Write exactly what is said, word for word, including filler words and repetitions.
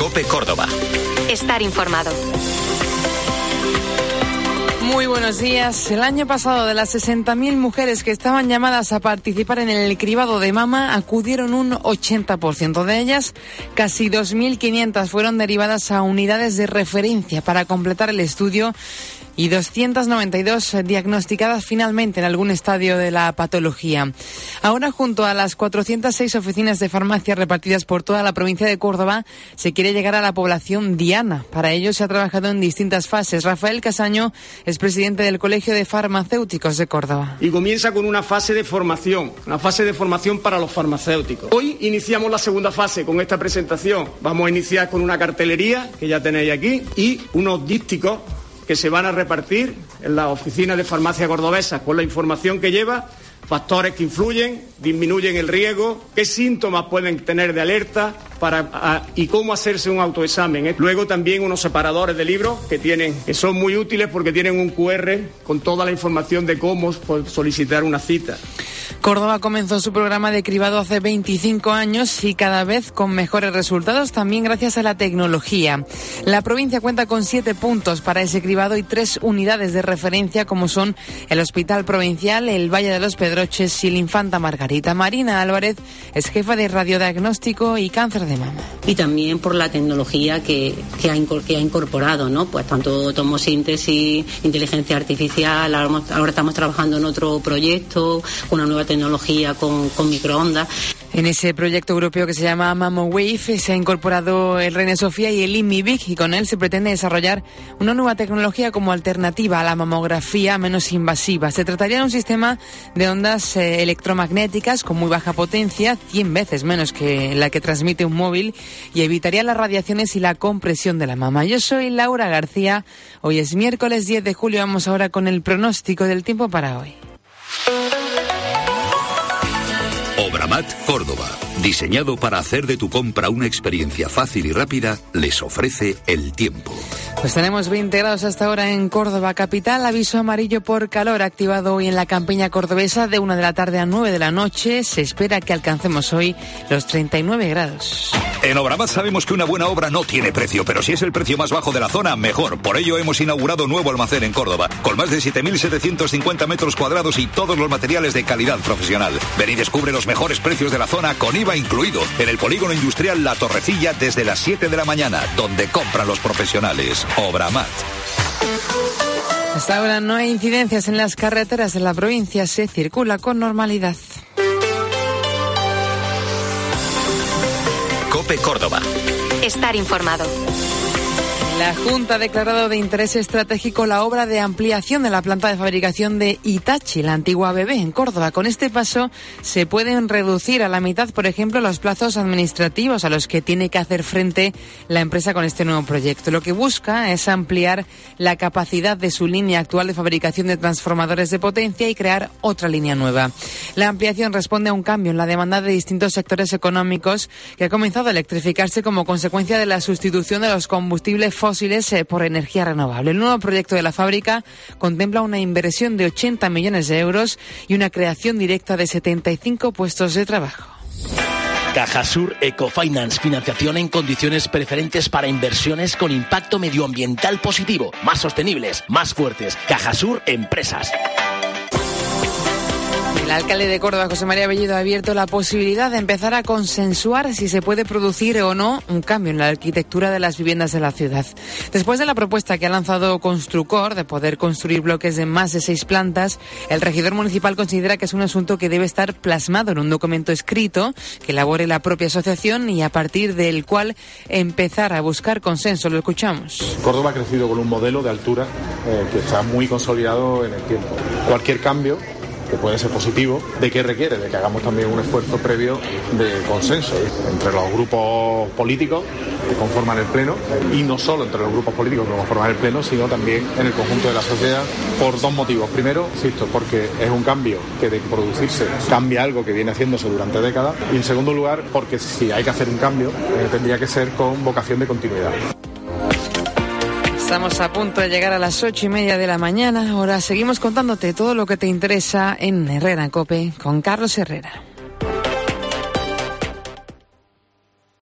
COPE Córdoba. Estar informado. Muy buenos días. El año pasado, de las sesenta mil mujeres que estaban llamadas a participar en el cribado de mama, acudieron un ochenta por ciento de ellas. Casi dos mil quinientas fueron derivadas a unidades de referencia para completar el estudio y doscientas noventa y dos diagnosticadas finalmente en algún estadio de la patología. Ahora, junto a las cuatrocientas seis oficinas de farmacia repartidas por toda la provincia de Córdoba, se quiere llegar a la población diana. Para ello se ha trabajado en distintas fases. Rafael Casaño es presidente del Colegio de Farmacéuticos de Córdoba. Y comienza con una fase de formación, una fase de formación para los farmacéuticos. Hoy iniciamos la segunda fase con esta presentación. Vamos a iniciar con una cartelería, que ya tenéis aquí, y unos dípticos que se van a repartir en las oficinas de farmacia cordobesas con la información que lleva, factores que influyen, disminuyen el riesgo, qué síntomas pueden tener de alerta para, a, y cómo hacerse un autoexamen, ¿eh? Luego también unos separadores de libros que tienen, que son muy útiles porque tienen un cu erre con toda la información de cómo solicitar una cita. Córdoba comenzó su programa de cribado hace veinticinco años y cada vez con mejores resultados, también gracias a la tecnología. La provincia cuenta con siete puntos para ese cribado y tres unidades de referencia, como son el Hospital Provincial, el Valle de los Pedroches y el Infanta Margarita. Marina Álvarez es jefa de radiodiagnóstico y cáncer de mama. Y también por la tecnología que, que, ha, que ha incorporado, ¿no? Pues tanto tomosíntesis, inteligencia artificial, ahora, ahora estamos trabajando en otro proyecto, una nueva tecnología con, con microondas. En ese proyecto europeo que se llama MammoWave se ha incorporado el Reina Sofía y el InMiVic, y con él se pretende desarrollar una nueva tecnología como alternativa a la mamografía menos invasiva. Se trataría de un sistema de ondas eh, electromagnéticas con muy baja potencia, cien veces menos que la que transmite un móvil, y evitaría las radiaciones y la compresión de la mama. Yo soy Laura García. Hoy es miércoles diez de julio. Vamos ahora con el pronóstico del tiempo para hoy. Obramat Córdoba, diseñado para hacer de tu compra una experiencia fácil y rápida, les ofrece el tiempo. Pues tenemos veinte grados hasta ahora en Córdoba capital. Aviso amarillo por calor activado hoy en la campiña cordobesa de una de la tarde a nueve de la noche. Se espera que alcancemos hoy los treinta y nueve grados. En Obramat sabemos que una buena obra no tiene precio, pero si es el precio más bajo de la zona, mejor. Por ello hemos inaugurado nuevo almacén en Córdoba, con más de siete mil setecientos cincuenta metros cuadrados y todos los materiales de calidad profesional. Ven y descubre los mejores precios de la zona con I V A incluido, en el polígono industrial La Torrecilla desde las siete de la mañana, donde compran los profesionales. Obramat. Hasta ahora no hay incidencias en las carreteras de la provincia, se circula con normalidad. COPE Córdoba. Estar informado. La Junta ha declarado de interés estratégico la obra de ampliación de la planta de fabricación de Hitachi, la antigua B B, en Córdoba. Con este paso se pueden reducir a la mitad, por ejemplo, los plazos administrativos a los que tiene que hacer frente la empresa con este nuevo proyecto. Lo que busca es ampliar la capacidad de su línea actual de fabricación de transformadores de potencia y crear otra línea nueva. La ampliación responde a un cambio en la demanda de distintos sectores económicos que ha comenzado a electrificarse como consecuencia de la sustitución de los combustibles fósiles por energía renovable. El nuevo proyecto de la fábrica contempla una inversión de ochenta millones de euros y una creación directa de setenta y cinco puestos de trabajo. Cajasur Ecofinance, financiación en condiciones preferentes para inversiones con impacto medioambiental positivo, más sostenibles, más fuertes. Cajasur Empresas. El alcalde de Córdoba, José María Bellido, ha abierto la posibilidad de empezar a consensuar si se puede producir o no un cambio en la arquitectura de las viviendas de la ciudad. Después de la propuesta que ha lanzado Construcor de poder construir bloques de más de seis plantas, el regidor municipal considera que es un asunto que debe estar plasmado en un documento escrito que elabore la propia asociación y a partir del cual empezar a buscar consenso. Lo escuchamos. Córdoba ha crecido con un modelo de altura eh, que está muy consolidado en el tiempo. Cualquier cambio que puede ser positivo, ¿de qué requiere? De que hagamos también un esfuerzo previo de consenso entre los grupos políticos que conforman el Pleno, y no solo entre los grupos políticos que conforman el Pleno, sino también en el conjunto de la sociedad, por dos motivos. Primero, insisto, porque es un cambio que de producirse cambia algo que viene haciéndose durante décadas, y en segundo lugar, porque si hay que hacer un cambio, eh, tendría que ser con vocación de continuidad. Estamos a punto de llegar a las ocho y media de la mañana. Ahora seguimos contándote todo lo que te interesa en Herrera en COPE con Carlos Herrera.